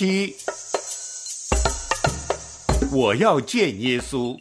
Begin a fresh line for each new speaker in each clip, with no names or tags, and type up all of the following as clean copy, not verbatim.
7，我要见耶稣。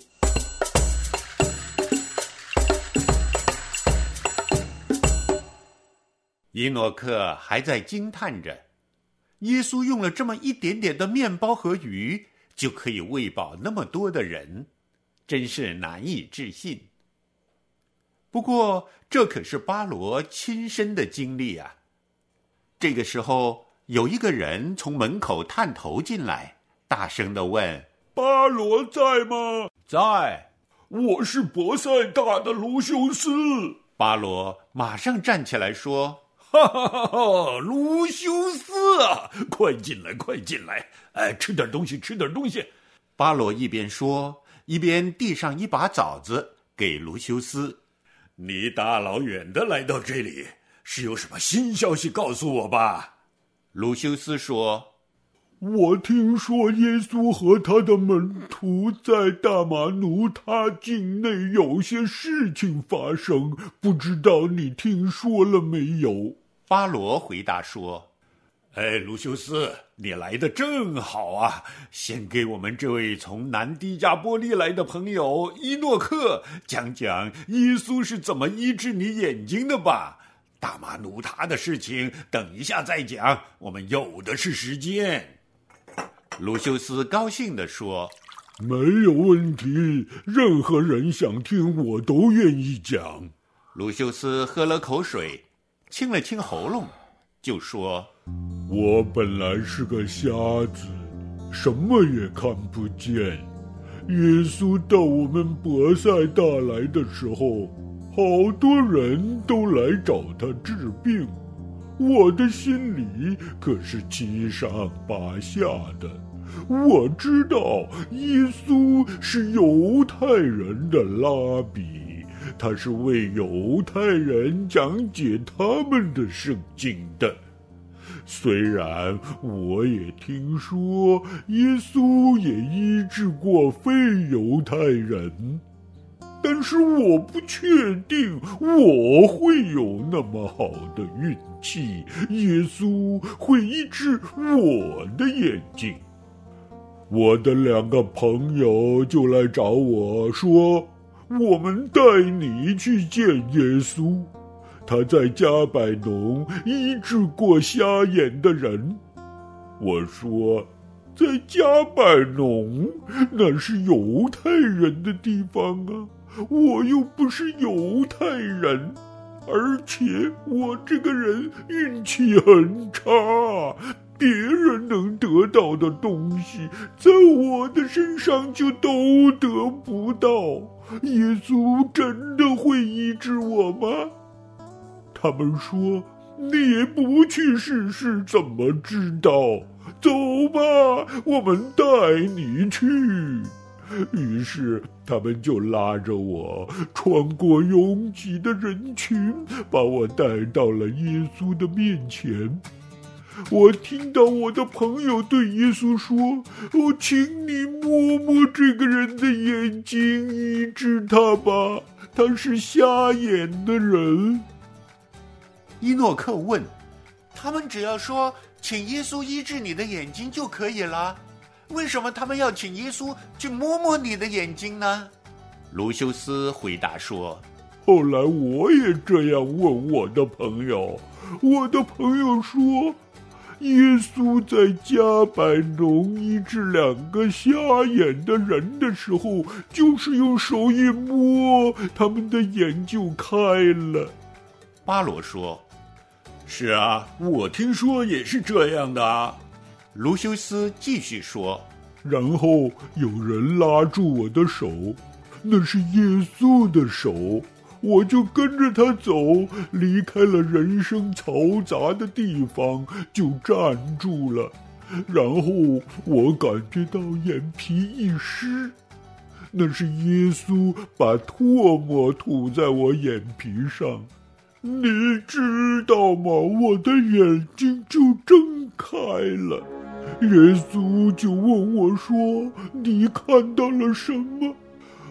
伊诺克还在惊叹着，耶稣用了这么一点点的面包和鱼，就可以喂饱那么多的人，真是难以置信。不过，这可是巴罗亲身的经历啊。这个时候，有一个人从门口探头进来，大声地问：
巴罗在吗？
在。
我是伯赛大的卢修斯。
巴罗马上站起来说：
哈哈哈哈！卢修斯啊，快进来，快进来！吃点东西，吃点东西。
巴罗一边说，一边递上一把枣子给卢修斯。
你大老远的来到这里，是有什么新消息告诉我吧？
卢修斯说：
我听说耶稣和他的门徒在大马努他境内有些事情发生，不知道你听说了没有？
巴罗回答说：
卢修斯，你来得正好啊！先给我们这位从南迪加波利来的朋友伊诺克讲讲耶稣是怎么医治你眼睛的吧。大马努他的事情等一下再讲，我们有的是时间。
卢修斯高兴地说：
没有问题，任何人想听我都愿意讲。
卢修斯喝了口水，清了清喉咙，就说：
我本来是个瞎子，什么也看不见。耶稣到我们伯赛大来的时候，好多人都来找他治病，我的心里可是七上八下的。我知道耶稣是犹太人的拉比，他是为犹太人讲解他们的圣经的。虽然我也听说耶稣也医治过非犹太人，但是我不确定我会有那么好的运气，耶稣会医治我的眼睛。我的2个朋友就来找我说，我们带你去见耶稣，他在加百农医治过瞎眼的人。我说，在加百农，那是犹太人的地方啊，我又不是犹太人，而且我这个人运气很差，别人能得到的东西，在我的身上就都得不到。耶稣真的会医治我吗？他们说，你也不去试试怎么知道？走吧，我们带你去。于是他们就拉着我穿过拥挤的人群，把我带到了耶稣的面前。我听到我的朋友对耶稣说，请你摸摸这个人的眼睛，医治他吧，他是瞎眼的人。
伊诺克问：他们只要说请耶稣医治你的眼睛就可以了，为什么他们要请耶稣去摸摸你的眼睛呢？卢修斯回答说：
后来我也这样问我的朋友，我的朋友说，耶稣在加百农医治2个瞎眼的人的时候，就是用手一摸，他们的眼就开了。
巴罗说：
是啊，我听说也是这样的啊。
卢修斯继续说：
然后有人拉住我的手，那是耶稣的手，我就跟着他走，离开了人声嘈杂的地方，就站住了。然后我感觉到眼皮一湿，那是耶稣把唾沫吐在我眼皮上。你知道吗？我的眼睛就睁开了。耶稣就问我说，你看到了什么？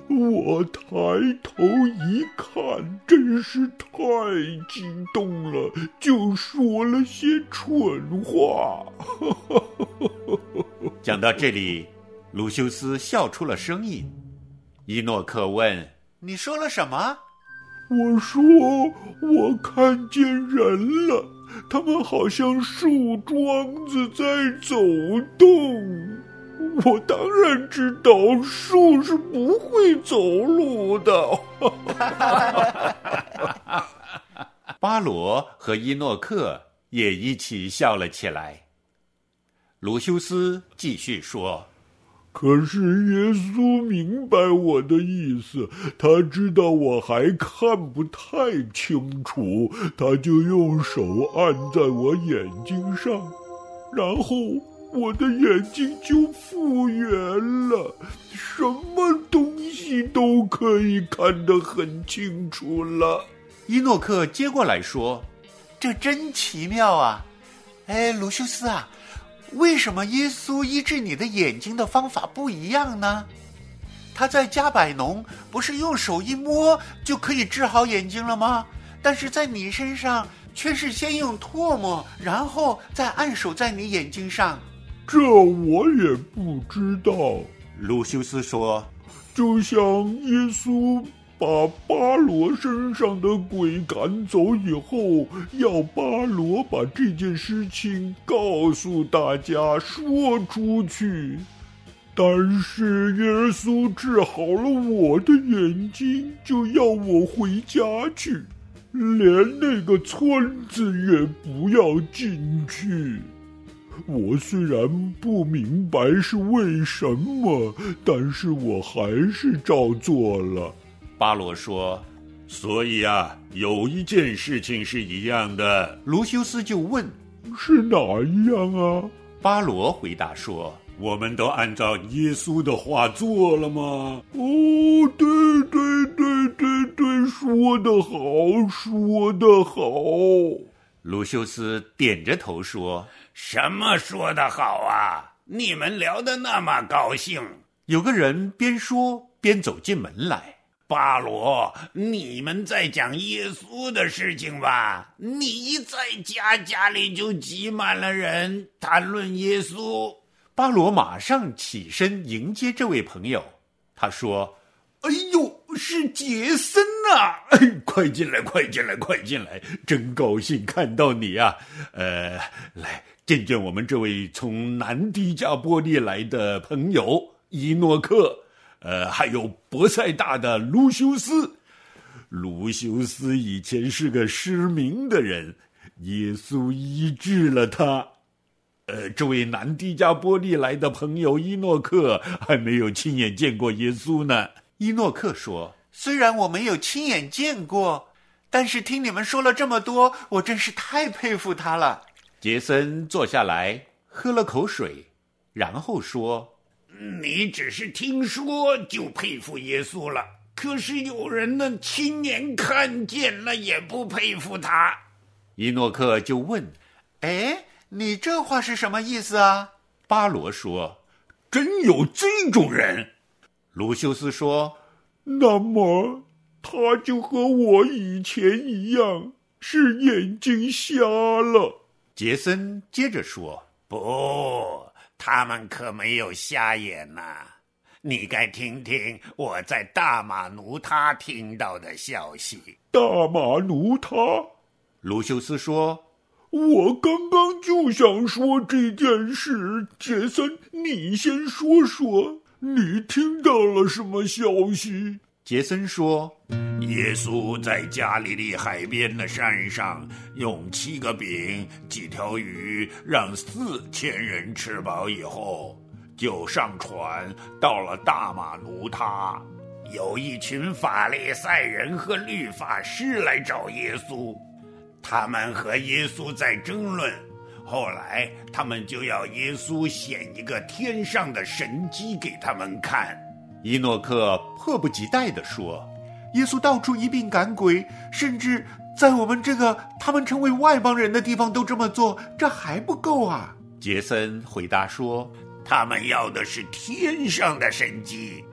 我抬头一看，真是太激动了，就说了些蠢话。
讲到这里，鲁修斯笑出了声音。伊诺克问：你说了什么？
我说我看见人了，他们好像树桩子在走动。我当然知道树是不会走路的。
巴罗和伊诺克也一起笑了起来。鲁修斯继续说：
可是耶稣明白我的意思，他知道我还看不太清楚，他就用手按在我眼睛上，然后我的眼睛就复原了，什么东西都可以看得很清楚了。
伊诺克接过来说：这真奇妙啊！鲁修斯啊，为什么耶稣医治你的眼睛的方法不一样呢？他在加百农不是用手一摸就可以治好眼睛了吗？但是在你身上却是先用唾沫，然后再按手在你眼睛上。
这我也不知道，
鲁修斯说，
就像耶稣把巴罗身上的鬼赶走以后，要巴罗把这件事情告诉大家，说出去。但是耶稣治好了我的眼睛，就要我回家去，连那个村子也不要进去。我虽然不明白是为什么，但是我还是照做了。
巴罗说，所以啊，有一件事情是一样的。卢修斯就问，
是哪一样啊？
巴罗回答说，我们都按照耶稣的话做了吗？
哦，对，说得好，说得好。
卢修斯点着头说，
什么说得好啊？你们聊得那么高兴。
有个人边说边走进门来。
巴罗，你们在讲耶稣的事情吧？你一在家里就挤满了人，谈论耶稣。
巴罗马上起身迎接这位朋友，他说，哎呦，是杰森啊！快进来，真高兴看到你啊！来见见我们这位从南迪加波利来的朋友伊诺克，还有伯赛大的卢修斯。卢修斯以前是个失明的人，耶稣医治了他。这位南迪加波利来的朋友伊诺克还没有亲眼见过耶稣呢。伊诺克说，虽然我没有亲眼见过，但是听你们说了这么多，我真是太佩服他了。杰森坐下来喝了口水，然后说，
你只是听说就佩服耶稣了，可是有人呢亲眼看见了也不佩服他。
伊诺克就问，你这话是什么意思啊？巴罗说，真有这种人。卢修斯说，
那么他就和我以前一样，是眼睛瞎了。
杰森接着说，
不，他们可没有瞎眼呐。你该听听我在大马奴他听到的消息。
大马奴他？
卢修斯说，
我刚刚就想说这件事，杰森，你先说说，你听到了什么消息？
杰森说，
耶稣在加利利海边的山上，用7个饼、几条鱼，让4000人吃饱以后，就上船到了大马奴他。有一群法利赛人和律法师来找耶稣，他们和耶稣在争论，后来他们就要耶稣显一个天上的神迹给他们看。
伊诺克迫不及待地说，耶稣到处医病赶鬼，甚至在我们这个他们称为外邦人的地方都这么做，这还不够啊。杰森回答说，
他们要的是天上的神迹，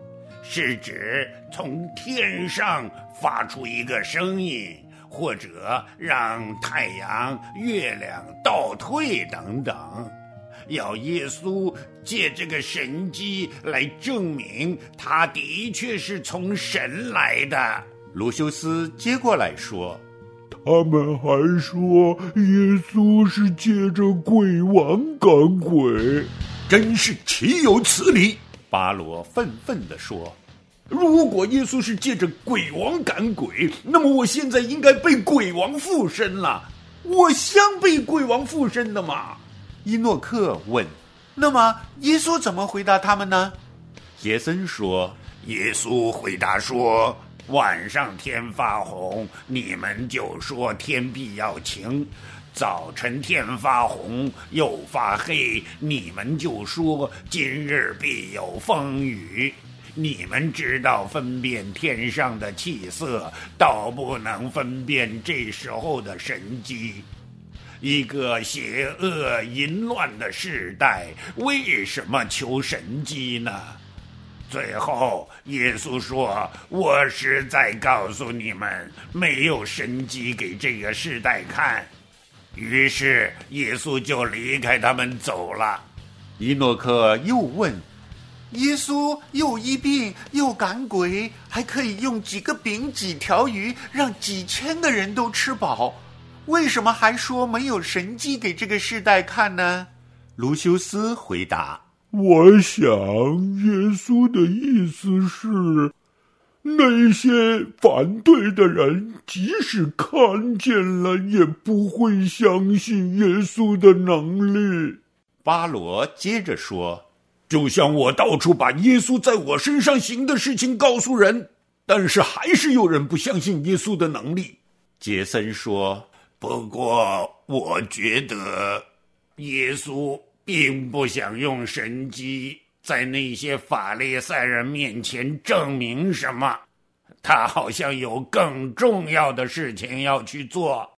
是指从天上发出一个声音，或者让太阳、月亮倒退等等，要耶稣借这个神迹来证明他的确是从神来的。
卢修斯接过来说，
他们还说耶稣是借着鬼王赶鬼，
真是岂有此理！
巴罗愤愤地说，
如果耶稣是借着鬼王赶鬼，那么我现在应该被鬼王附身了。我像被鬼王附身的吗？
伊诺克问，那么耶稣怎么回答他们呢？杰森说，
耶稣回答说，晚上天发红，你们就说天必要晴；早晨天发红又发黑，你们就说今日必有风雨。你们知道分辨天上的气色，倒不能分辨这时候的神迹。一个邪恶淫乱的世代，为什么求神迹呢？最后耶稣说，我实在告诉你们，没有神迹给这个世代看。于是耶稣就离开他们走了。
伊诺克又问，耶稣又医病又赶鬼，还可以用几个饼几条鱼让几千个人都吃饱，为什么还说没有神迹给这个世代看呢？卢修斯回答，
我想耶稣的意思是，那些反对的人即使看见了也不会相信耶稣的能力。
巴罗接着说，
就像我到处把耶稣在我身上行的事情告诉人，但是还是有人不相信耶稣的能力。
杰森说，
不过我觉得耶稣并不想用神迹在那些法利赛人面前证明什么，他好像有更重要的事情要去做。